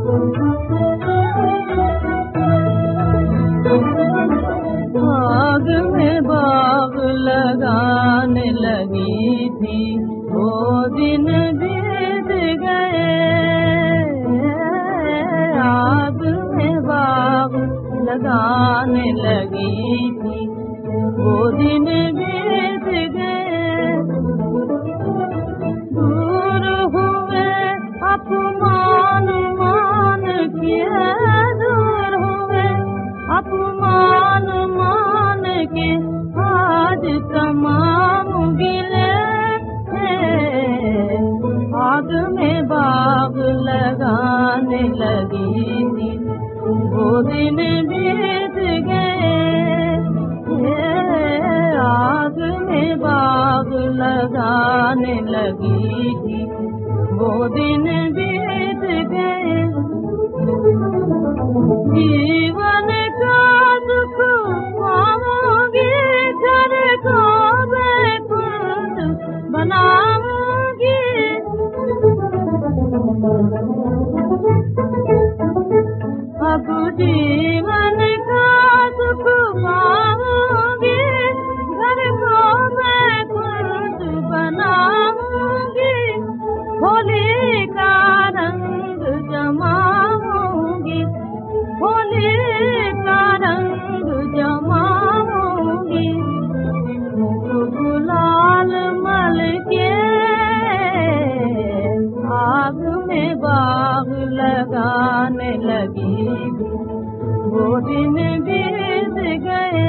आग में बाग लगाने लगी थी, वो दिन बीत गए। आग में बाग लगाने लगी थी, वो दिन बीत गए। दूर हुए अपमान मान किए, दूर हुए अपमान मान के आज तमाम गिले। आग में बाग लगाने लगी थी, वो दिन बीत गए। आग में बाग लगाने लगी थी, वो दिन बीत गए। जीवन का दुख पाऊंगी, घर को बैकुंठ बनाऊंगी। अब जीवन का दुख पाऊंगी, घर को बैकुंठ बनाऊंगी। होली का रंग जमाऊंगी, होली का रंग जमाऊंगी। गुलाल मल के आग में बाग लगाने लगी, वो दिन बीत गए।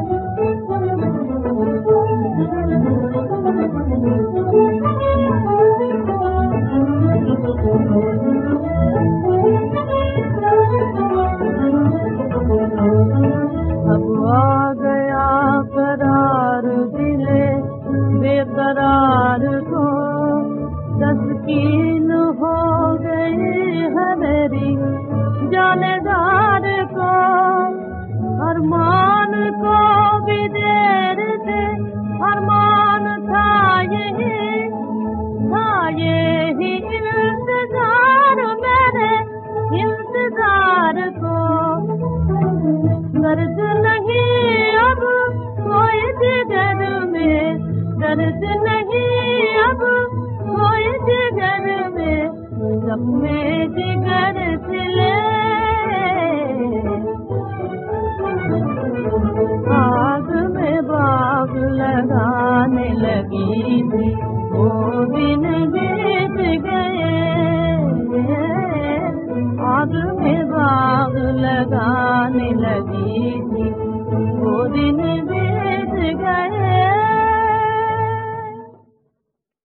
अब आ गया करार दिले बेकरार को, तस्कीन हो गई है मेरी जानेदार को। अरमान को भी देर से अरमान था यही इंतजार मेरे इंतजार को। दर्द नहीं अब कोई जिगर में, दर्द नहीं अब कोई जिगर में, जख्मे जिगर सिले। आग में बाग लगाने लगी थी, वो दिन भी